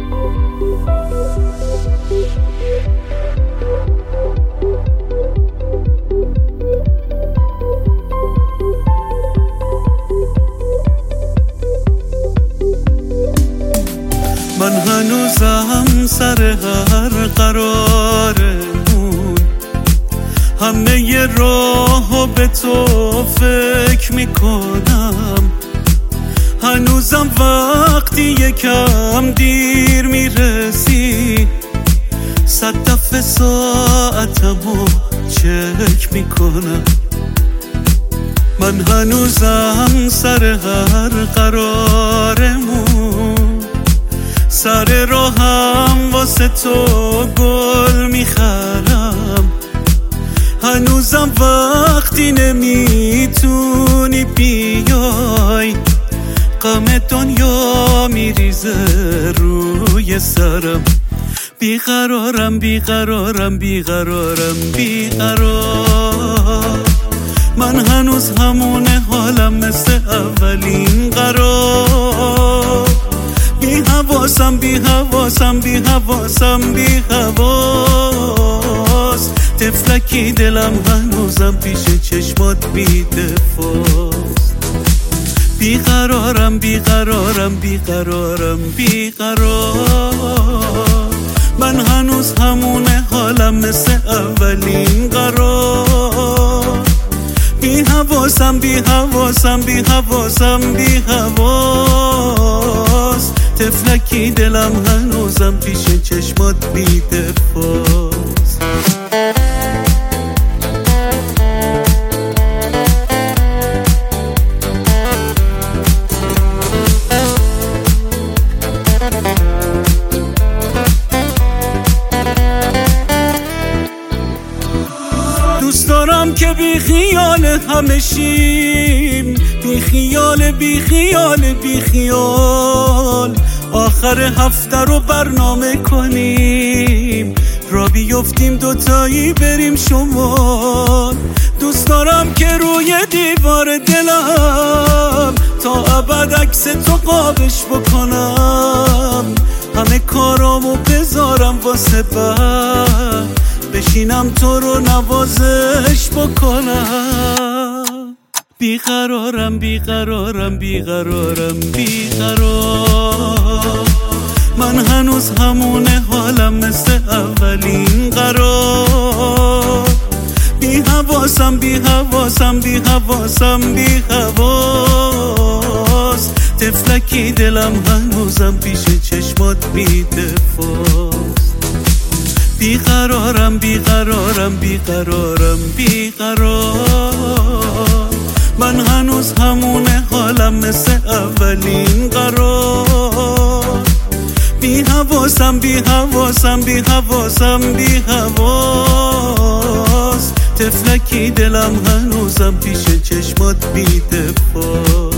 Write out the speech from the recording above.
من هنوزم سر هر قرارمون همه راهو به تو فکر میکنم. هنوزم وقتی یکم دیر میرسی 100 دفعه ساعتمو چک میکنم. من هنوزم سر هر قرارمون سر راهم واسه تو گل میخرم. هنوزم وقتی نمیتونی بیای غم دنیا میریزه روی سرم. بیقرارم بیقرارم بیقرارم بیقرار. من هنوز همونه حالم مثل اولین قرار. بی حواسم بی حواسم بی حواسم بی حواس. تفلکی دلم هنوزم پیش چشمات بی دفاست. بیقرارم بیقرارم بیقرارم بیقرار. من هنوز همونه حالم مثل اولین قرار. بی حواسم بی حواسم بی حواسم بی حواس. تفلکی دلم هنوزم پیش چشمات بی دفاست. دوست دارم که بی خیال همه شیم، بی خیال بی خیال بی خیال. آخر هفته رو برنامه کنیم، را بیفتیم دوتایی بریم شمال. دوست دارم که روی دیوار دلم تا ابد عکس تو قابش بکنم. همه کارامو بذارم واسه بعد بشینم تو رو نوازش بکنم. بیقرارم بیقرارم بیقرارم بیقرار. من هنوز همونه حالم مثل اولین قرار. بی حواسم بی حواسم بی حواسم بی حواس. تفلکی دلم هنوزم پیش چشمات بی دفاست. بیقرارم بیقرارم بیقرارم بیقرار. من هنوز همونه حالم مثل اولین قرار. بی حواسم بی حواسم بی حواسم بی حواس. تفلکی دلم هنوزم پیش چشمات بی دفاست.